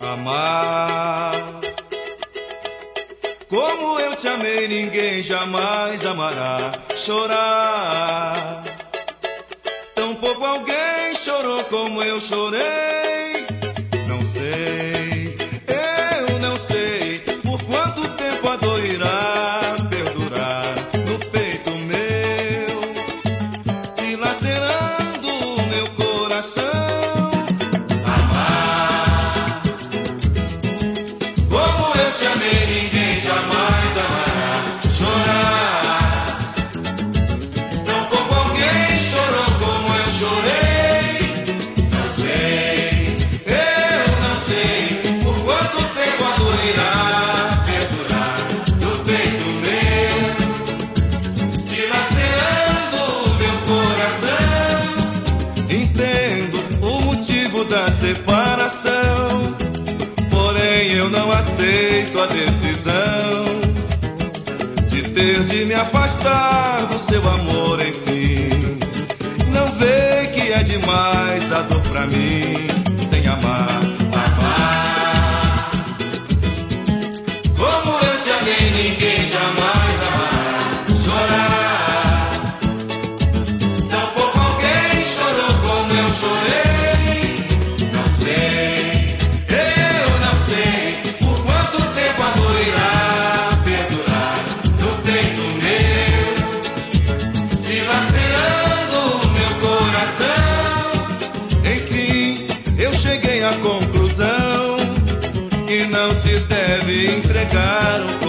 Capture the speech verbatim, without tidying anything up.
Amar como eu te amei, ninguém jamais amará. Chorar, tampouco alguém chorou como eu chorei. Não sei, eu não sei por quanto tempo a dor irá perdurar no peito meu, dilacerando o meu coração. Amar como eu te amei, ninguém jamais amará. Chorar, tampouco alguém chorou como eu chorei. Não sei, eu não sei por quanto tempo a dor irá perdurar no peito meu, dilacerando o meu coração. Entendo o motivo da separação, porém eu não aceito a decisão de ter de me afastar do seu amor, enfim. Não vê que é demais a dor pra mim sem amar. Amar como eu te amei, ninguém jamais amará. Chorar, tampouco alguém chorou como eu chorei. Não sei, eu não sei por quanto tempo a dor irá perdurar no peito meu, dilacerando o meu coração. Enfim, eu cheguei à conclusão que não se deve entregar um